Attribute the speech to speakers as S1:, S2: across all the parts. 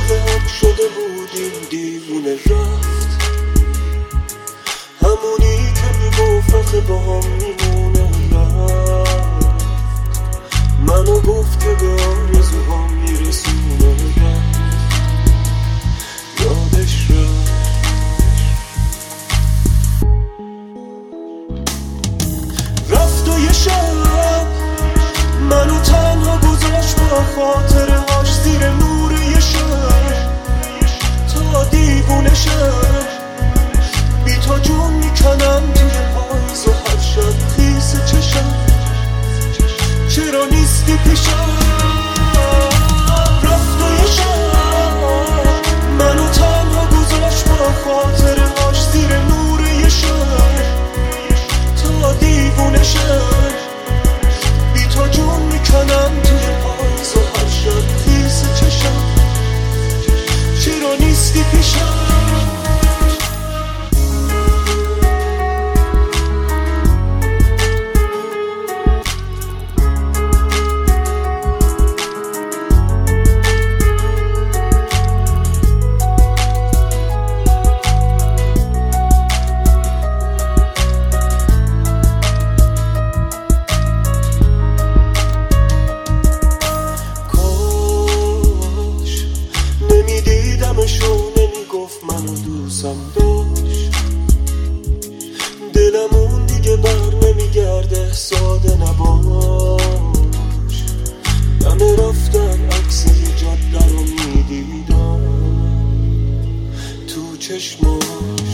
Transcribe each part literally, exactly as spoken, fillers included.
S1: عاشق هم شده بودیم دیوونه رفت، همونی که میگفت آخه با هم میمونه رفت، منو گفت که به آرزوهام میرسونه رفت، یادش رفت. رفت و یه شب منو تنها گذاشت با خاطرهاش زیر نور یه شب، تا دیوونه شب بی تا جون میکنم توی پاییز و هر شب خیس چشم چرا نیستی پیشم. رفت و یه شب منو تنها گذاشت با خاطرهاش زیر نور یه شب، تا دیوونه شب بی تا جون میکنم توی پاییز و هر شب خیس چشم چرا نیستی پیشم. نمیدیدمشو نمیگفت منو دوستم داشت، دلمون دیگه بر نمیگرده ساده نباش، همه رفتن عکس یه جاده رو میدیدم تو چشماش.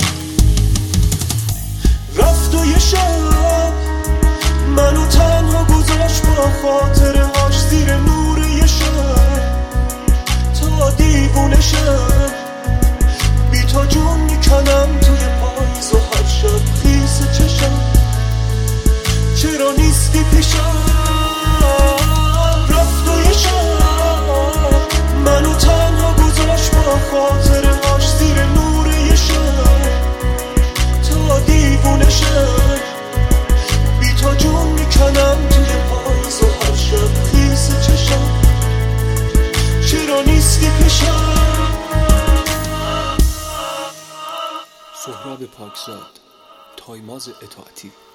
S1: رفت و یه شب منو تنها گذاشت با خاطرهاش زیر نور یه شب، تا دیوونه شب بی تا جون میکنم توی پاییز و هر شب خیس چشم چرا نیستی پیشم. رفت و یه شب منو تنها گذاشت با خاطرهاش زیر نور یه شب، تا دیوونه شب بی تا جون میکنم توی پاییز و هر شب خیس چشم چرا نیستی پیشم.
S2: سهراب پاکزاد، تایماز اطاعتی.